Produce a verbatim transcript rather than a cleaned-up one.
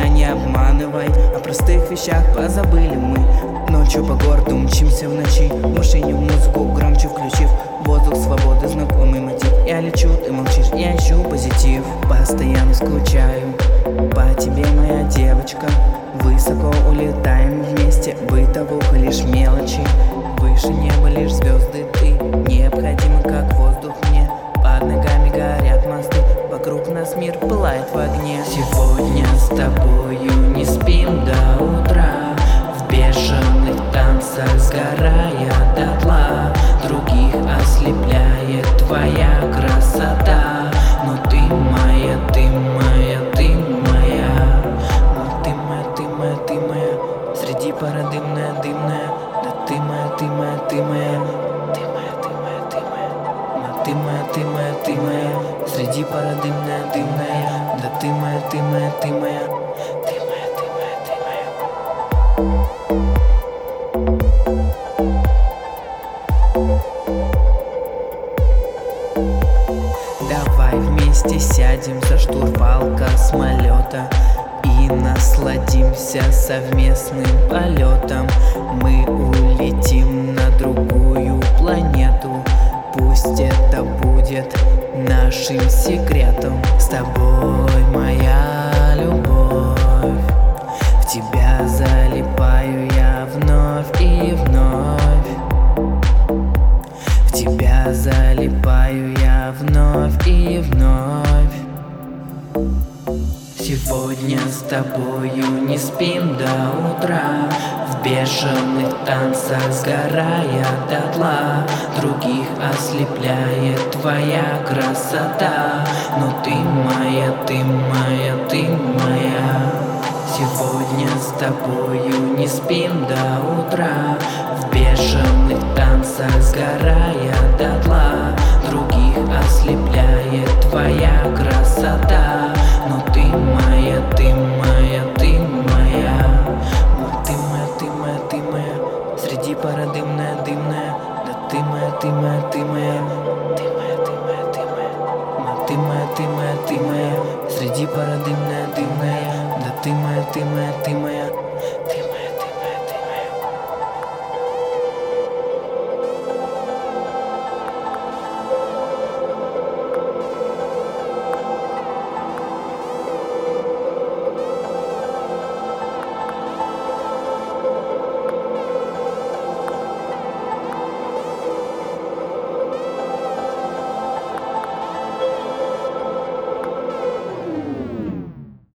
меня не обманывай. О простых вещах позабыли мы. Ночью по городу мчимся в ночи, в машине музыку громче включив. Воздух свободы, знакомый мотив. Я лечу, ты молчишь, я ищу позитив. Постоянно скучаю по тебе, моя девочка. Высоко улетаем вместе, бытовуха лишь мелочи. Выше неба лишь звезды, ты необходима как воздух мне. Под ногами горят мосты, вокруг нас мир пылает в огне. Сегодня с тобою не спим до утра, в бешеных танцах сгорая дотла. Других ослепляет твоя красота, но ты моя, ты моя, ты моя. Но ты моя, ты моя, ты моя, среди пара дымная, дымная. Да ты моя, ты моя, ты моя, ты моя, ты моя, ты моя. Ты моя, ты моя, ты моя, среди пара дымная, дымная. Да ты моя, ты моя, ты моя, ты моя, ты моя, ты моя. Давай вместе сядем за штурвал космолета и насладимся совместным полетом. Мы улетим на другую планету, пусть это будет нашим секретом. С тобой, моя любовь, в тебя залипаю я вновь и вновь. В тебя залипаю я вновь и вновь. Сегодня с тобою не спим до утра, в бешеных танцах сгорая дотла. Других ослепляет твоя красота, но ты моя, ты моя, ты моя. Сегодня с тобою не спим до утра, в бешеных танцах сгорая дотла. Других ослепляет твоя красота, но ты моя, ты моя, ты моя. Но ты моя, ты моя, ты моя, среди пара дымная, дымная. Да ты моя, ты моя, ты моя, ты моя, ты моя, ты моя. Но ты моя, ты моя, ты моя, среди пара дымная, дымная. Да ты моя, ты моя, ты моя.